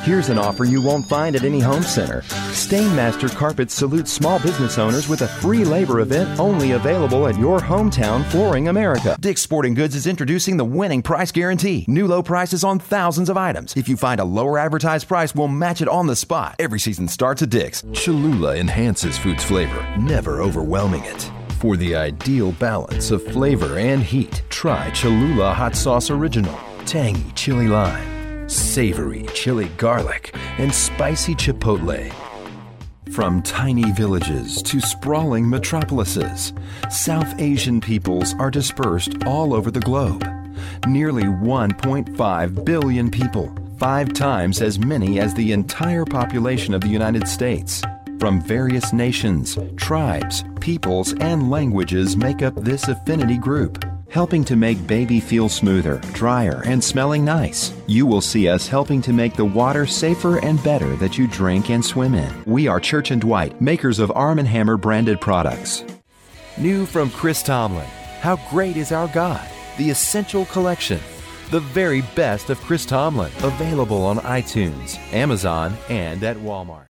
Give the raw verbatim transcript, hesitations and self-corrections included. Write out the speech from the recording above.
Here's an offer you won't find at any home center. Stainmaster Carpets salutes small business owners with a free labor event only available at your hometown Flooring America. Dick's Sporting Goods is introducing the winning price guarantee. New low prices on thousands of items. If you find a lower advertised price, we'll match it on the spot. Every season starts at Dick's. Cholula enhances food's flavor, never overwhelming it. For the ideal balance of flavor and heat, try Cholula Hot Sauce Original. Tangy chili lime, savory chili garlic, and spicy chipotle. From tiny villages to sprawling metropolises, South Asian peoples are dispersed all over the globe. Nearly one point five billion people, five times as many as the entire population of the United States. From various nations, tribes, peoples, and languages make up this affinity group, helping to make baby feel smoother, drier, and smelling nice. You will see us helping to make the water safer and better that you drink and swim in. We are Church and Dwight, makers of Arm and Hammer branded products. New from Chris Tomlin, How Great Is Our God? The Essential Collection. The very best of Chris Tomlin, available on iTunes, Amazon, and at Walmart.